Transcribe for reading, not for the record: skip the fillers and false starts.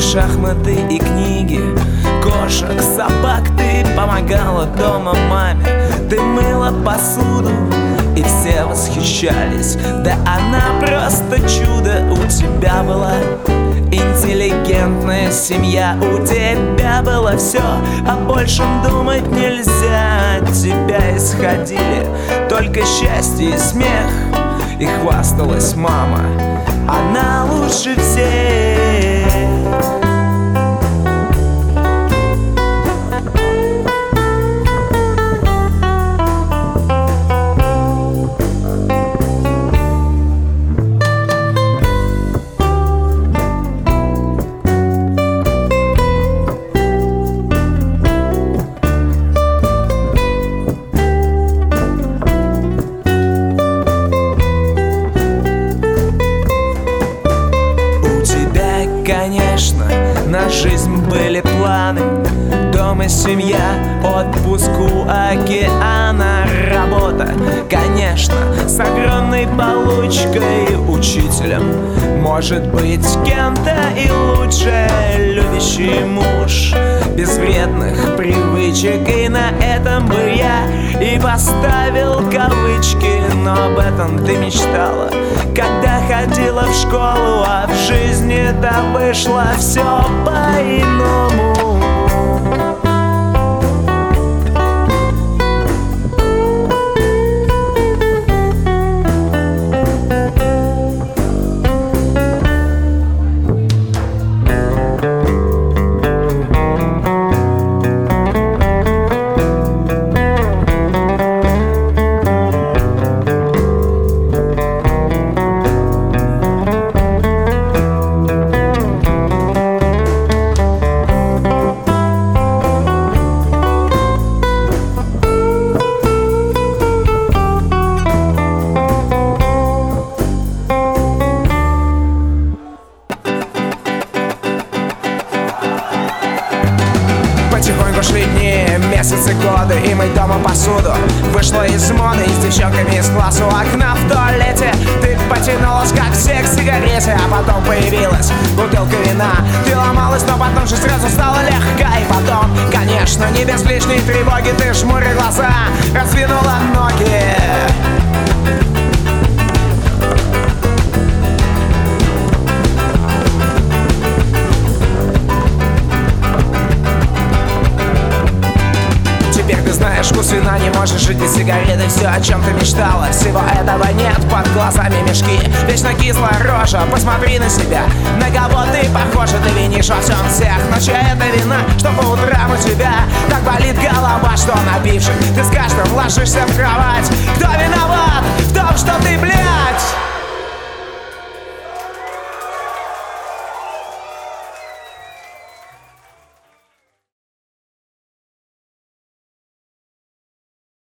шахматы и книги, кошек, собак. Ты помогала дома маме, ты мыла посуду, и все восхищались. Да она просто чудо. У тебя была интеллигентная семья, у тебя было все, о большем думать нельзя. От тебя исходили только счастье и смех, и хвасталась мама, она лучше всех. Конечно, на жизнь были планы, дом и семья, отпуск у океана, работа, конечно, с огромной получкой, учителем, может быть, кем-то и лучше, любящий муж, без вредных привычек. И на этом бы я и поставил кавычки. Но об этом ты мечтала, когда ходила в школу, а в жизни-то вышло все по-иному. Потихоньку шли дни, месяцы, годы, и мыть дома посуду вышла из моды. И с девчонками из класса у окна в туалете ты потянулась, как все, к сигарете. А потом появилась бутылка вина, ты ломалась, но потом же сразу стала легка. И потом, конечно, не без лишней тревоги, ты жмуря глаза, раздвинула ноги. Знаешь, вкус вина, не можешь жить без сигареты. Все, о чем ты мечтала, всего этого нет. Под глазами мешки, вечно кислая рожа. Посмотри на себя, на кого ты похожа. Ты винишь во всем всех, но чья это вина, что по утрам у тебя так болит голова, что напившись ты с каждым ложишься в кровать? Кто виноват?